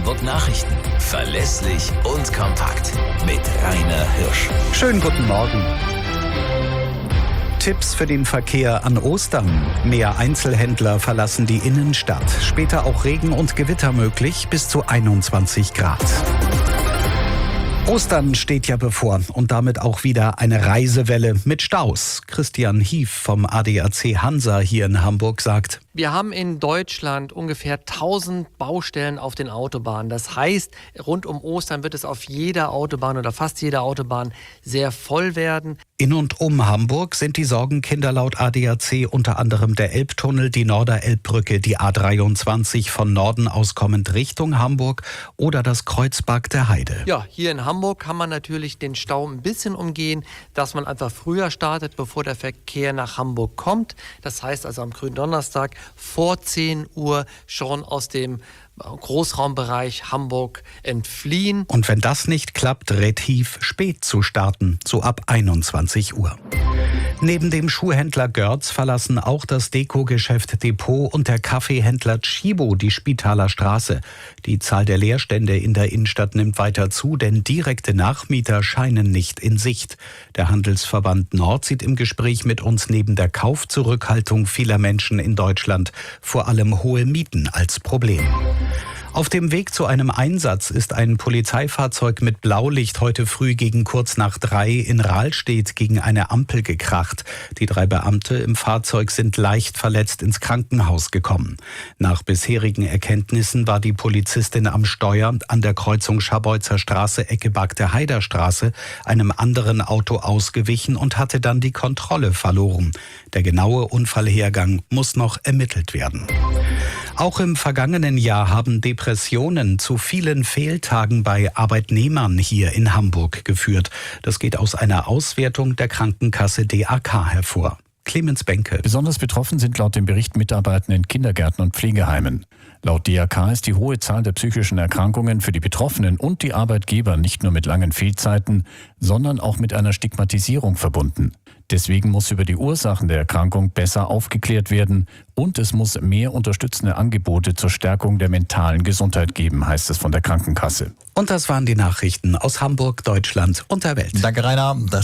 Hamburg Nachrichten. Verlässlich und kompakt. Mit Rainer Hirsch. Schönen guten Morgen. Tipps für den Verkehr an Ostern. Mehr Einzelhändler verlassen die Innenstadt. Später auch Regen und Gewitter möglich, bis zu 21 Grad. Ostern steht ja bevor und damit auch wieder eine Reisewelle mit Staus. Christian Hief vom ADAC Hansa hier in Hamburg sagt: Wir haben in Deutschland ungefähr 1000 Baustellen auf den Autobahnen. Das heißt, rund um Ostern wird es auf jeder Autobahn oder fast jeder Autobahn sehr voll werden. In und um Hamburg sind die Sorgenkinder laut ADAC unter anderem der Elbtunnel, die Norderelbbrücke, die A23 von Norden aus kommend Richtung Hamburg oder das Kreuzberg der Heide. Ja, hier in Hamburg kann man natürlich den Stau ein bisschen umgehen, dass man einfach früher startet, bevor der Verkehr nach Hamburg kommt. Das heißt also am Gründonnerstag vor 10 Uhr schon aus dem Großraumbereich Hamburg entfliehen. Und wenn das nicht klappt, rät Hief, spät zu starten, so ab 21 Uhr. Neben dem Schuhhändler Görz verlassen auch das Deko-Geschäft Depot und der Kaffeehändler Tchibo die Spitaler Straße. Die Zahl der Leerstände in der Innenstadt nimmt weiter zu, denn direkte Nachmieter scheinen nicht in Sicht. Der Handelsverband Nord sieht im Gespräch mit uns neben der Kaufzurückhaltung vieler Menschen in Deutschland vor allem hohe Mieten als Problem. Auf dem Weg zu einem Einsatz ist ein Polizeifahrzeug mit Blaulicht heute früh gegen kurz nach 3 in Rahlstedt gegen eine Ampel gekracht. Die 3 Beamte im Fahrzeug sind leicht verletzt ins Krankenhaus gekommen. Nach bisherigen Erkenntnissen war die Polizistin am Steuer an der Kreuzung Scharbeutzer Straße, Ecke Bagde-Heider Straße, einem anderen Auto ausgewichen und hatte dann die Kontrolle verloren. Der genaue Unfallhergang muss noch ermittelt werden. Auch im vergangenen Jahr haben Depressionen zu vielen Fehltagen bei Arbeitnehmern hier in Hamburg geführt. Das geht aus einer Auswertung der Krankenkasse DAK hervor. Clemens Benke. Besonders betroffen sind laut dem Bericht Mitarbeitende in Kindergärten und Pflegeheimen. Laut DAK ist die hohe Zahl der psychischen Erkrankungen für die Betroffenen und die Arbeitgeber nicht nur mit langen Fehlzeiten, sondern auch mit einer Stigmatisierung verbunden. Deswegen muss über die Ursachen der Erkrankung besser aufgeklärt werden und es muss mehr unterstützende Angebote zur Stärkung der mentalen Gesundheit geben, heißt es von der Krankenkasse. Und das waren die Nachrichten aus Hamburg, Deutschland und der Welt. Danke, Rainer.